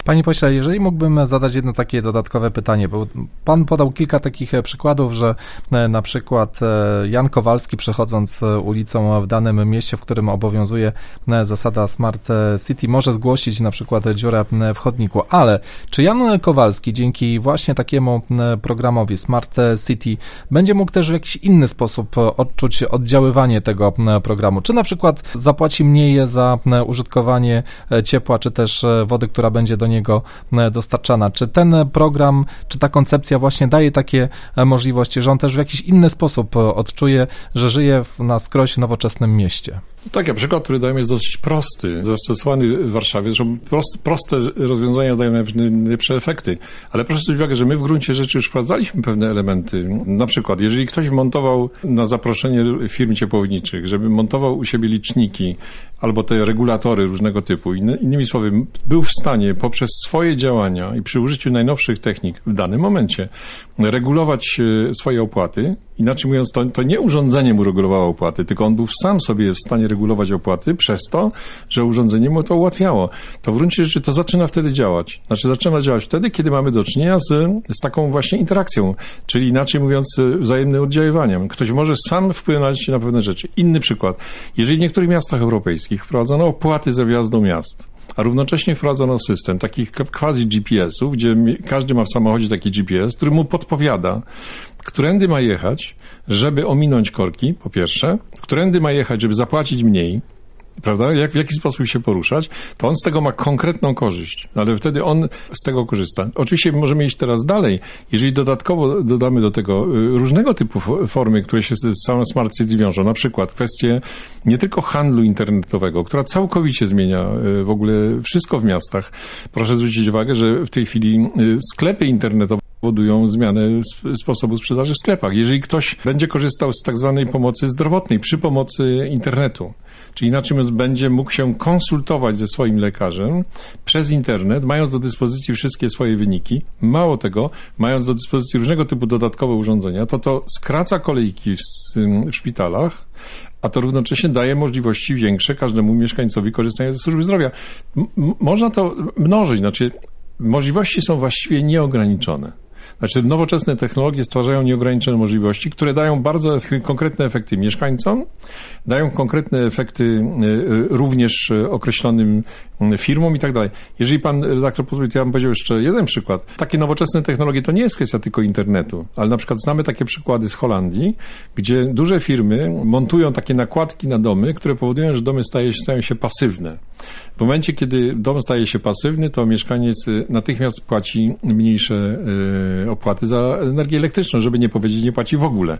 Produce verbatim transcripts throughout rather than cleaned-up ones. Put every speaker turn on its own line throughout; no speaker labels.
Panie pośle, jeżeli mógłbym zadać jedno takie dodatkowe pytanie, bo pan podał kilka takich przykładów, że na przykład Jan Kowalski, przechodząc ulicą w danym mieście, w którym obowiązuje zasada Smart City, może zgłosić na przykład dziurę w chodniku, ale czy Jan Kowalski dzięki właśnie takiemu programowi Smart City będzie mógł też w jakiś inny sposób odczuć oddziaływanie tego programu? Czy na przykład zapłaci mniej za użytkowanie ciepła, czy też wody, która będzie do niego dostarczana? Czy ten program, czy ta koncepcja właśnie daje takie możliwości, że on też w jakiś inny sposób odczuje, że żyje na skroś nowoczesnym mieście?
Tak, a przykład, który dajemy, jest dosyć prosty, zastosowany w Warszawie, zresztą prost, proste rozwiązania dają najlepsze efekty, ale proszę zwrócić uwagę, że my w gruncie rzeczy już wprowadzaliśmy pewne elementy. Na przykład, jeżeli ktoś montował na zaproszenie firm ciepłowniczych, żeby montował u siebie liczniki albo te regulatory różnego typu, innymi słowy, był w stanie poprzez swoje działania i przy użyciu najnowszych technik w danym momencie regulować swoje opłaty, inaczej mówiąc, to, to nie urządzenie mu regulowało opłaty, tylko on był sam sobie w stanie regulować opłaty przez to, że urządzenie mu to ułatwiało. To w gruncie rzeczy to zaczyna wtedy działać. Znaczy zaczyna działać wtedy, kiedy mamy do czynienia z, z taką właśnie interakcją, czyli inaczej mówiąc wzajemnym oddziaływaniem. Ktoś może sam wpłynąć na pewne rzeczy. Inny przykład. Jeżeli w niektórych miastach europejskich wprowadzono opłaty za wjazd do miast, a równocześnie wprowadzono system takich quasi G P S-ów, gdzie każdy ma w samochodzie taki G P S, który mu podpowiada, którędy ma jechać, żeby ominąć korki, po pierwsze, którędy ma jechać, żeby zapłacić mniej, prawda, jak, w jaki sposób się poruszać, to on z tego ma konkretną korzyść, ale wtedy on z tego korzysta. Oczywiście możemy iść teraz dalej, jeżeli dodatkowo dodamy do tego różnego typu formy, które się z samym Smart City wiążą, na przykład kwestie nie tylko handlu internetowego, która całkowicie zmienia w ogóle wszystko w miastach. Proszę zwrócić uwagę, że w tej chwili sklepy internetowe powodują zmianę sposobu sprzedaży w sklepach. Jeżeli ktoś będzie korzystał z tak zwanej pomocy zdrowotnej przy pomocy internetu, czyli inaczej mówiąc, będzie mógł się konsultować ze swoim lekarzem przez internet, mając do dyspozycji wszystkie swoje wyniki, mało tego, mając do dyspozycji różnego typu dodatkowe urządzenia, to to skraca kolejki w, w szpitalach, a to równocześnie daje możliwości większe każdemu mieszkańcowi korzystania ze służby zdrowia. M- można to mnożyć, znaczy możliwości są właściwie nieograniczone. Znaczy nowoczesne technologie stwarzają nieograniczone możliwości, które dają bardzo konkretne efekty mieszkańcom, dają konkretne efekty również określonym firmom i tak dalej. Jeżeli pan redaktor pozwoli, to ja bym powiedział jeszcze jeden przykład. Takie nowoczesne technologie to nie jest kwestia tylko internetu, ale na przykład znamy takie przykłady z Holandii, gdzie duże firmy montują takie nakładki na domy, które powodują, że domy staje, stają się pasywne. W momencie, kiedy dom staje się pasywny, to mieszkaniec natychmiast płaci mniejsze opłaty za energię elektryczną, żeby nie powiedzieć, nie płaci w ogóle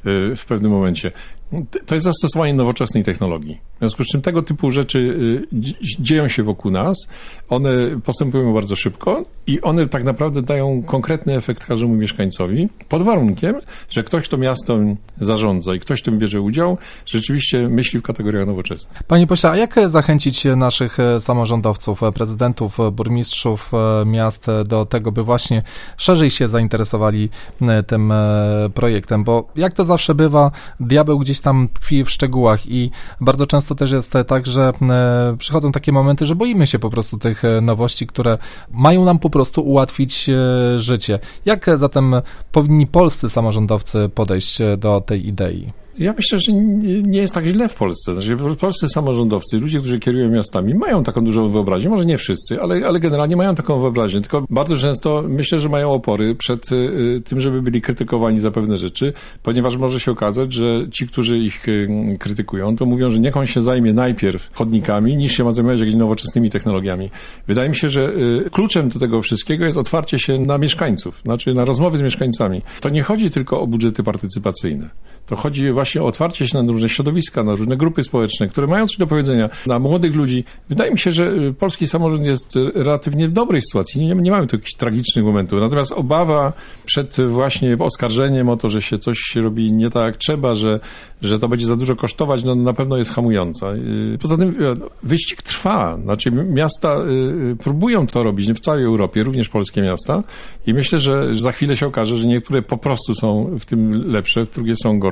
w pewnym momencie. To jest zastosowanie nowoczesnej technologii. W związku z czym tego typu rzeczy dzieją się wokół nas, one postępują bardzo szybko i one tak naprawdę dają konkretny efekt każdemu mieszkańcowi, pod warunkiem, że ktoś, kto miastem zarządza i ktoś, kto tym bierze udział, rzeczywiście myśli w kategoriach nowoczesnych.
Panie pośle, a jak zachęcić naszych samorządowców, prezydentów, burmistrzów miast do tego, by właśnie szerzej się zainteresowali tym projektem? Bo jak to zawsze bywa, diabeł gdzieś tam tkwi w szczegółach i bardzo często też jest tak, że przychodzą takie momenty, że boimy się po prostu tych nowości, które mają nam po prostu ułatwić życie. Jak zatem powinni polscy samorządowcy podejść do tej idei?
Ja myślę, że nie jest tak źle w Polsce. Znaczy, polscy samorządowcy, ludzie, którzy kierują miastami, mają taką dużą wyobraźnię, może nie wszyscy, ale, ale generalnie mają taką wyobraźnię, tylko bardzo często myślę, że mają opory przed y, tym, żeby byli krytykowani za pewne rzeczy, ponieważ może się okazać, że ci, którzy ich y, krytykują, to mówią, że niech on się zajmie najpierw chodnikami, niż się ma zajmować jakimiś nowoczesnymi technologiami. Wydaje mi się, że y, kluczem do tego wszystkiego jest otwarcie się na mieszkańców, znaczy na rozmowy z mieszkańcami. To nie chodzi tylko o budżety partycypacyjne. To chodzi właśnie o otwarcie się na różne środowiska, na różne grupy społeczne, które mają coś do powiedzenia, na młodych ludzi. Wydaje mi się, że polski samorząd jest relatywnie w dobrej sytuacji. Nie, nie mamy tu jakichś tragicznych momentów. Natomiast obawa przed właśnie oskarżeniem o to, że się coś robi nie tak jak trzeba, że, że to będzie za dużo kosztować, no na pewno jest hamująca. Poza tym wyścig trwa. Znaczy miasta próbują to robić w całej Europie, również polskie miasta i myślę, że za chwilę się okaże, że niektóre po prostu są w tym lepsze, w drugie są gorsze.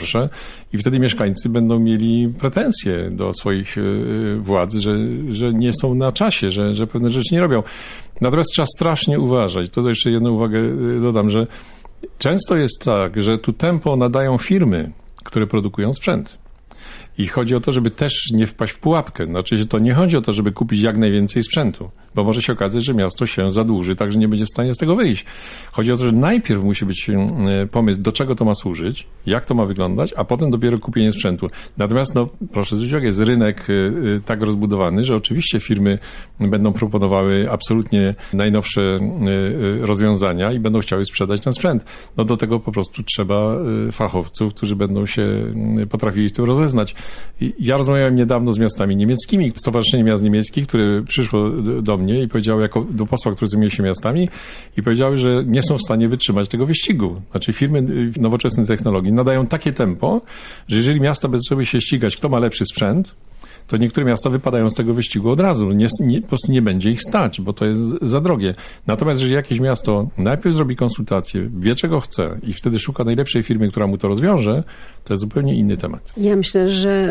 gorsze i wtedy mieszkańcy będą mieli pretensje do swoich władz, że, że nie są na czasie, że, że pewne rzeczy nie robią. Natomiast trzeba strasznie uważać. To jeszcze jedną uwagę dodam, że często jest tak, że tu tempo nadają firmy, które produkują sprzęt. I chodzi o to, żeby też nie wpaść w pułapkę. Znaczy, że to nie chodzi o to, żeby kupić jak najwięcej sprzętu, bo może się okazać, że miasto się zadłuży, tak, że nie będzie w stanie z tego wyjść. Chodzi o to, że najpierw musi być pomysł, do czego to ma służyć, jak to ma wyglądać, a potem dopiero kupienie sprzętu. Natomiast, no, proszę zwrócić uwagę, jest rynek tak rozbudowany, że oczywiście firmy będą proponowały absolutnie najnowsze rozwiązania i będą chciały sprzedać ten sprzęt. No do tego po prostu trzeba fachowców, którzy będą się potrafili w tym rozeznać. Ja rozmawiałem niedawno z miastami niemieckimi, Stowarzyszenie Miast Niemieckich, które przyszło do mnie i powiedziało, jako do posła, który zajmuje się miastami, i powiedziały, że nie są w stanie wytrzymać tego wyścigu. Znaczy firmy nowoczesnej technologii nadają takie tempo, że jeżeli miasta będą się ścigać, kto ma lepszy sprzęt, to niektóre miasta wypadają z tego wyścigu od razu. Nie, nie, po prostu nie będzie ich stać, bo to jest za drogie. Natomiast jeżeli jakieś miasto najpierw zrobi konsultację, wie czego chce i wtedy szuka najlepszej firmy, która mu to rozwiąże, to jest zupełnie inny temat.
Ja myślę, że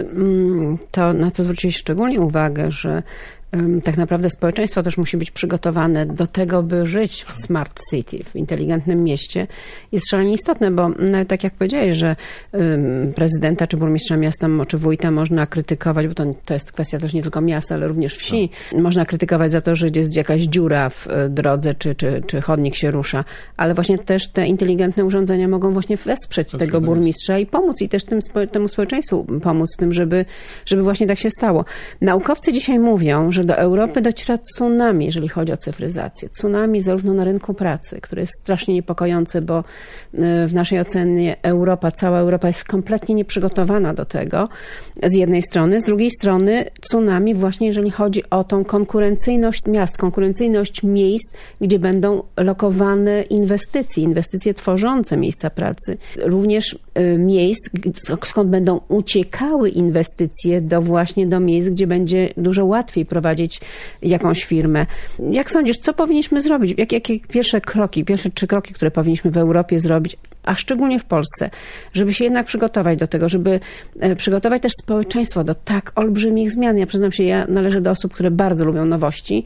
to, na co zwróciłeś szczególnie uwagę, że tak naprawdę społeczeństwo też musi być przygotowane do tego, by żyć w smart city, w inteligentnym mieście, jest szalenie istotne, bo nawet tak jak powiedziałeś, że prezydenta czy burmistrza miasta czy wójta można krytykować, bo to, to jest kwestia też nie tylko miasta, ale również wsi. No. Można krytykować za to, że jest jakaś dziura w drodze, czy, czy, czy chodnik się rusza, ale właśnie też te inteligentne urządzenia mogą właśnie wesprzeć to tego burmistrza i pomóc i też tym, temu społeczeństwu pomóc w tym, żeby, żeby właśnie tak się stało. Naukowcy dzisiaj mówią, że do Europy dociera tsunami, jeżeli chodzi o cyfryzację. Tsunami zarówno na rynku pracy, które jest strasznie niepokojące, bo w naszej ocenie Europa, cała Europa jest kompletnie nieprzygotowana do tego, z jednej strony. Z drugiej strony tsunami właśnie, jeżeli chodzi o tą konkurencyjność miast, konkurencyjność miejsc, gdzie będą lokowane inwestycje, inwestycje tworzące miejsca pracy. Również miejsc, skąd będą uciekały inwestycje do właśnie do miejsc, gdzie będzie dużo łatwiej prowadzić jakąś firmę. Jak sądzisz, co powinniśmy zrobić? Jak, jakie pierwsze kroki, pierwsze trzy kroki, które powinniśmy w Europie zrobić, a szczególnie w Polsce, żeby się jednak przygotować do tego, żeby przygotować też społeczeństwo do tak olbrzymich zmian. Ja przyznam się, ja należę do osób, które bardzo lubią nowości,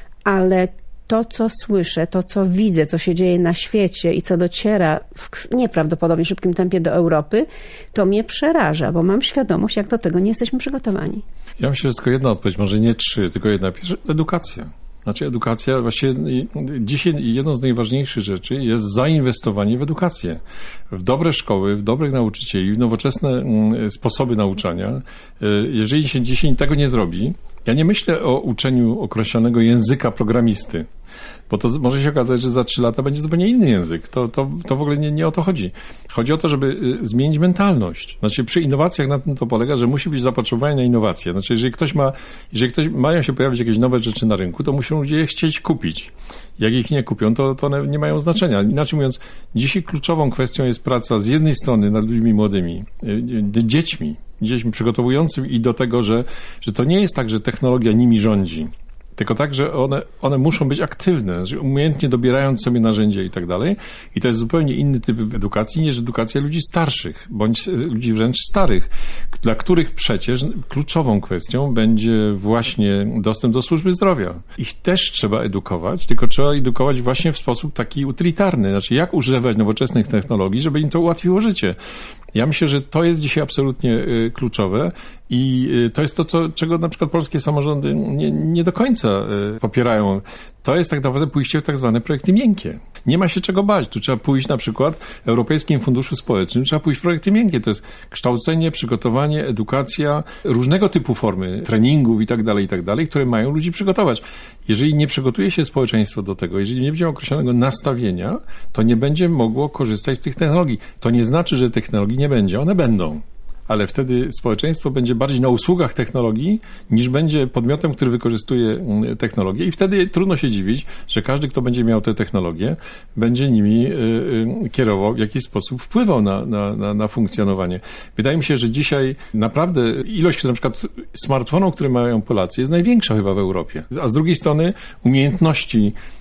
ale to, co słyszę, to, co widzę, co się dzieje na świecie i co dociera w nieprawdopodobnie szybkim tempie do Europy, to mnie przeraża, bo mam świadomość, jak do tego nie jesteśmy przygotowani.
Ja myślę, że tylko jedna odpowiedź, może nie trzy, tylko jedna. Pierwsza, edukacja. Znaczy edukacja, właściwie dzisiaj jedną z najważniejszych rzeczy jest zainwestowanie w edukację. W dobre szkoły, w dobrych nauczycieli, w nowoczesne sposoby nauczania. Jeżeli się dzisiaj tego nie zrobi, ja nie myślę o uczeniu określonego języka programisty, bo to może się okazać, że za trzy lata będzie zupełnie inny język. To, to, to w ogóle nie, nie o to chodzi. Chodzi o to, żeby zmienić mentalność. Znaczy przy innowacjach na tym to polega, że musi być zapotrzebowanie na innowacje. Znaczy jeżeli ktoś ma, jeżeli ktoś mają się pojawić jakieś nowe rzeczy na rynku, to muszą ludzie je chcieć kupić. Jak ich nie kupią, to, to one nie mają znaczenia. Inaczej mówiąc, dzisiaj kluczową kwestią jest praca z jednej strony nad ludźmi młodymi, dziećmi, dziećmi przygotowującymi i do tego, że, że to nie jest tak, że technologia nimi rządzi, tylko tak, że one, one muszą być aktywne, że umiejętnie dobierając sobie narzędzia i tak dalej. I to jest zupełnie inny typ edukacji niż edukacja ludzi starszych, bądź ludzi wręcz starych, dla których przecież kluczową kwestią będzie właśnie dostęp do służby zdrowia. Ich też trzeba edukować, tylko trzeba edukować właśnie w sposób taki utylitarny, znaczy jak używać nowoczesnych technologii, żeby im to ułatwiło życie. Ja myślę, że to jest dzisiaj absolutnie y, kluczowe i y, to jest to, co, czego na przykład polskie samorządy nie, nie do końca y, popierają. To jest tak naprawdę pójście w tak zwane projekty miękkie. Nie ma się czego bać. Tu trzeba pójść na przykład w Europejskim Funduszu Społecznym, trzeba pójść w projekty miękkie. To jest kształcenie, przygotowanie, edukacja, różnego typu formy treningów i tak dalej, i tak dalej, które mają ludzi przygotować. Jeżeli nie przygotuje się społeczeństwo do tego, jeżeli nie będzie określonego nastawienia, to nie będzie mogło korzystać z tych technologii. To nie znaczy, że technologii nie będzie. One będą. Ale wtedy społeczeństwo będzie bardziej na usługach technologii, niż będzie podmiotem, który wykorzystuje technologię i wtedy trudno się dziwić, że każdy, kto będzie miał te technologie, będzie nimi kierował, w jakiś sposób wpływał na, na, na, na funkcjonowanie. Wydaje mi się, że dzisiaj naprawdę ilość na przykład smartfonów, które mają Polacy, jest największa chyba w Europie. A z drugiej strony umiejętności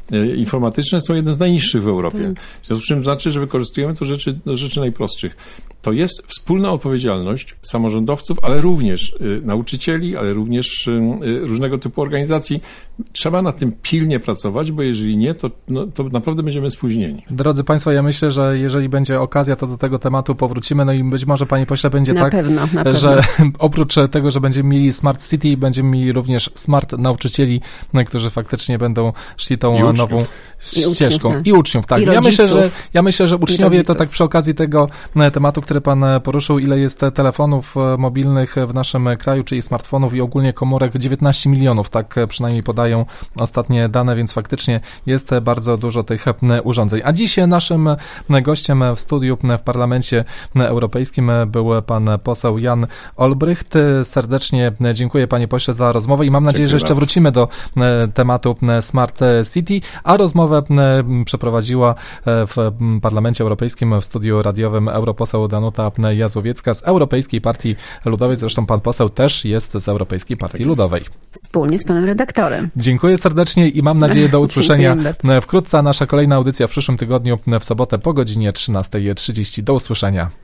informatyczne są jedne z najniższych w Europie. W związku z czym znaczy, że wykorzystujemy to rzeczy, do rzeczy najprostszych. To jest wspólna odpowiedzialność samorządowców, ale również y, nauczycieli, ale również y, różnego typu organizacji. Trzeba nad tym pilnie pracować, bo jeżeli nie, to, no, to naprawdę będziemy spóźnieni.
Drodzy Państwo, ja myślę, że jeżeli będzie okazja, to do tego tematu powrócimy. No i być może, Panie Pośle, będzie
na
tak,
pewno, na pewno.
że oprócz tego, że będziemy mieli Smart City, będziemy mieli również smart nauczycieli, którzy faktycznie będą szli tą
I
nową
I
ścieżką.
uczniów, tak.
I uczniów, tak.
I
ja, myślę, że,
rodziców.
ja myślę, że uczniowie, to
rodziców.
tak przy okazji tego tematu, który Pan poruszył, ile jest telefonów mobilnych w naszym kraju, czyli smartfonów i ogólnie komórek, dziewiętnaście milionów, tak przynajmniej podają ostatnie dane, więc faktycznie jest bardzo dużo tych urządzeń. A dziś naszym gościem w studiu w Parlamencie Europejskim był pan poseł Jan Olbrycht. Serdecznie dziękuję, panie pośle, za rozmowę i mam nadzieję,
Dziękuję
że jeszcze
bardzo.
wrócimy do tematu Smart City, a rozmowę przeprowadziła w Parlamencie Europejskim w studiu radiowym europoseł Danuta Jazłowiecka z Europejskiej Partii Ludowej. Zresztą pan poseł też jest z Europejskiej Partii
Tak
Ludowej.
Wspólnie z panem redaktorem.
Dziękuję serdecznie i mam nadzieję do usłyszenia
Dziękuję bardzo.
wkrótce. Nasza kolejna audycja w przyszłym tygodniu w sobotę po godzinie trzynastej trzydzieści. Do usłyszenia.